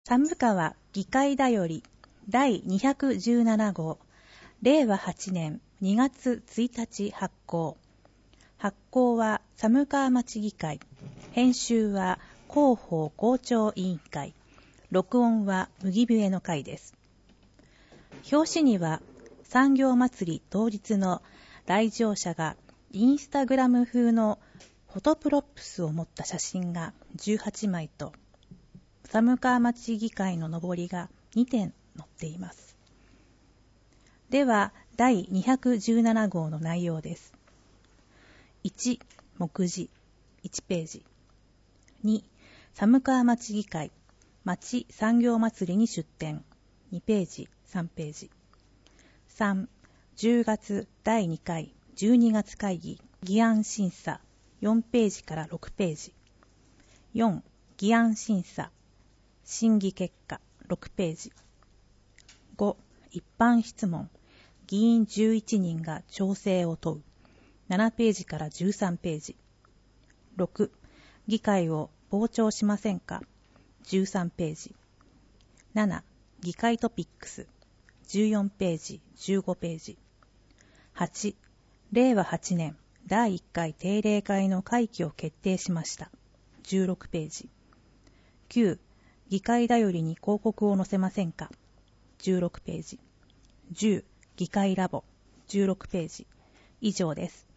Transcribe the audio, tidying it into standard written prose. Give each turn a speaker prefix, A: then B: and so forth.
A: 寒川議会だより第217号令和8年2月1日発行。発行は寒川町議会。編集は広報広聴委員会。録音は麦笛の会です。表紙には産業祭り当日の来場者がインスタグラム風のフォトプロップスを持った写真が18枚と寒川町議会ののぼりが2点載っています。では第217号の内容です。1、目次1ページ。2、寒川町議会町産業祭りに出展2ページ3ページ。3、10月第2回12月会議議案審査4ページから6ページ。4、議案審査審議結果6ページ。5、一般質問議員11人が調整を問う7ページから13ページ。6、議会を傍聴しませんか13ページ。7、議会トピックス14ページ15ページ。8、令和8年第1回定例会の会期を決定しました16ページ。9、議会だよりに広告を載せませんか16ページ。10、議会ラボ16ページ。以上です。